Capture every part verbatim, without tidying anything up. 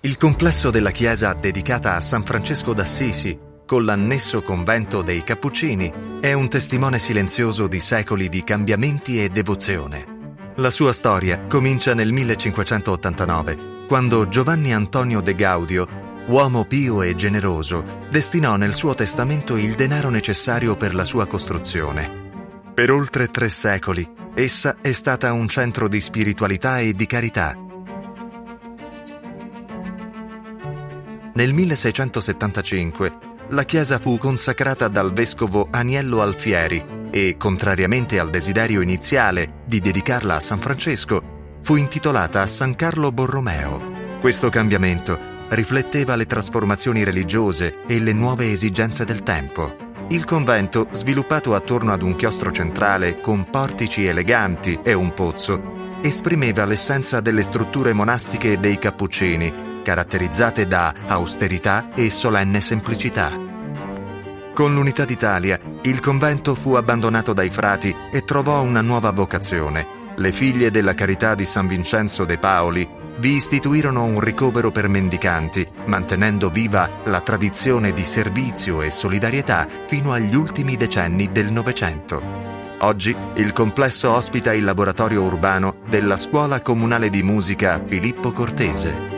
Il complesso della chiesa dedicata a San Francesco d'Assisi, con l'annesso convento dei Cappuccini, è un testimone silenzioso di secoli di cambiamenti e devozione. La sua storia comincia nel millecinquecentottantanove, quando Giovanni Antonio de Gaudio, uomo pio e generoso, destinò nel suo testamento il denaro necessario per la sua costruzione. Per oltre tre secoli, essa è stata un centro di spiritualità e di carità. Nel milleseicentosettantacinque la chiesa fu consacrata dal vescovo Aniello Alfieri e, contrariamente al desiderio iniziale di dedicarla a San Francesco, fu intitolata a San Carlo Borromeo. Questo cambiamento rifletteva le trasformazioni religiose e le nuove esigenze del tempo. Il convento, sviluppato attorno ad un chiostro centrale con portici eleganti e un pozzo, esprimeva l'essenza delle strutture monastiche dei Cappuccini, caratterizzate da austerità e solenne semplicità. Con l'Unità d'Italia, il convento fu abbandonato dai frati e trovò una nuova vocazione. Le figlie della Carità di San Vincenzo de Paoli vi istituirono un ricovero per mendicanti, mantenendo viva la tradizione di servizio e solidarietà fino agli ultimi decenni del Novecento. Oggi il complesso ospita il laboratorio urbano della Scuola Comunale di Musica Filippo Cortese.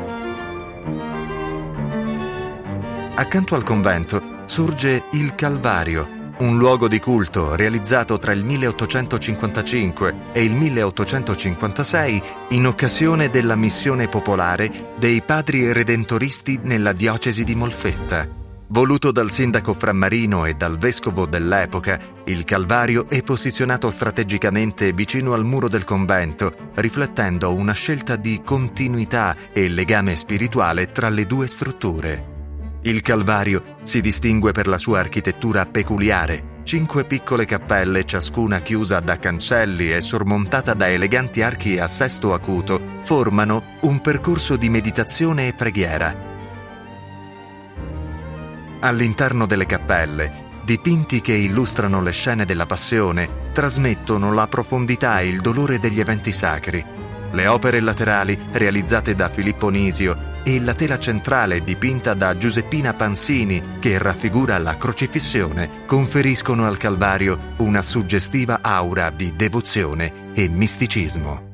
Accanto al convento sorge il Calvario, un luogo di culto realizzato tra il milleottocentocinquantacinque e il milleottocentocinquantasei in occasione della missione popolare dei Padri Redentoristi nella diocesi di Molfetta. Voluto dal sindaco Frammarino e dal vescovo dell'epoca, il Calvario è posizionato strategicamente vicino al muro del convento, riflettendo una scelta di continuità e legame spirituale tra le due strutture. Il Calvario si distingue per la sua architettura peculiare. Cinque piccole cappelle, ciascuna chiusa da cancelli e sormontata da eleganti archi a sesto acuto, formano un percorso di meditazione e preghiera. All'interno delle cappelle, dipinti che illustrano le scene della Passione trasmettono la profondità e il dolore degli eventi sacri. Le opere laterali, realizzate da Filippo Nisio, e la tela centrale dipinta da Giuseppina Pansini, che raffigura la crocifissione, conferiscono al Calvario una suggestiva aura di devozione e misticismo.